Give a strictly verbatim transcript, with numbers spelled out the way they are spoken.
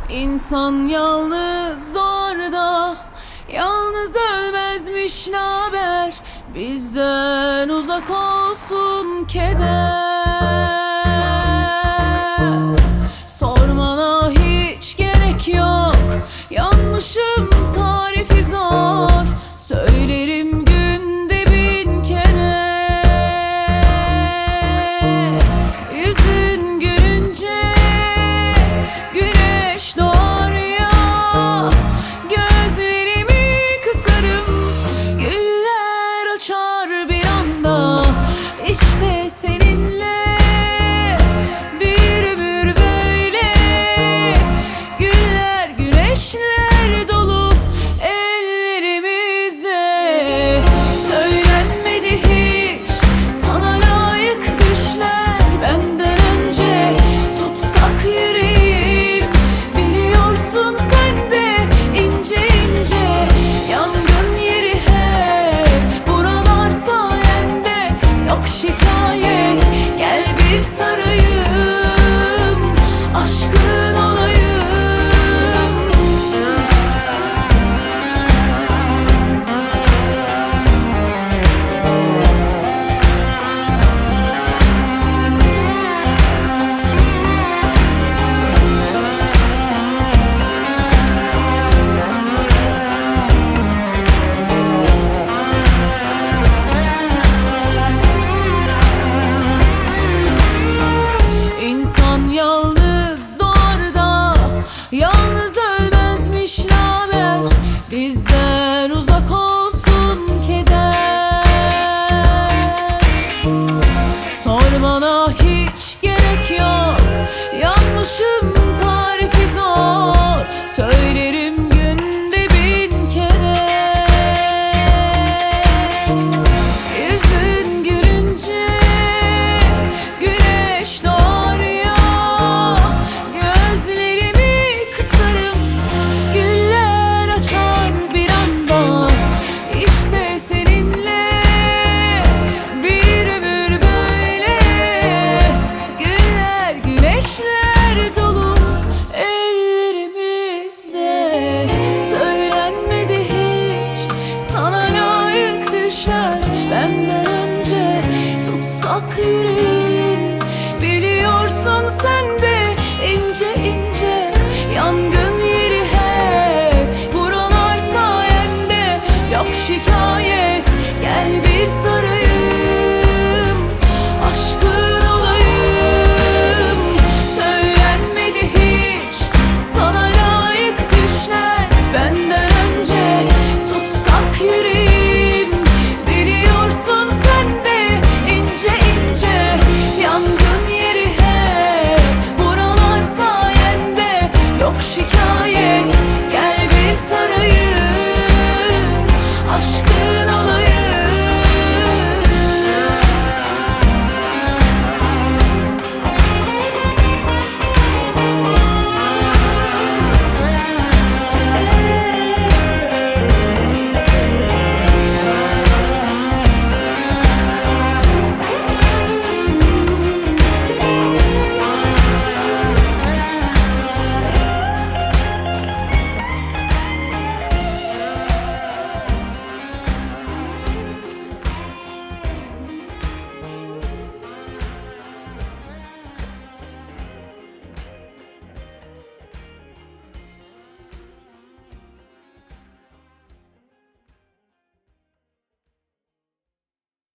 İnsan yalnız doğar da yalnız ölmezmiş, naber? Bizden uzak olsun keder. Sormana hiç gerek yok, yanmışım tarifi zor. Söylerim günde bin kere. Yüzün gülünce güneş doğar ya, gözlerimi kısarım, güller açar bir anda. İşte seninle bir ömür böyle, güller güneşler dolu ellerimizde. Söylenmedi hiç sana layık düşler benden önce. Tutsak yüreğim, biliyorsun sen de ince ince. Yangın yeri hep buralar sayende, yok şikayet. Gel bir sarayım, aşkın olayım. İnsan yalnız doğar da yalnız ölmezmiş, naber? Bizden uzak olsun keder. Sormana hiç gerek yok, yanmışım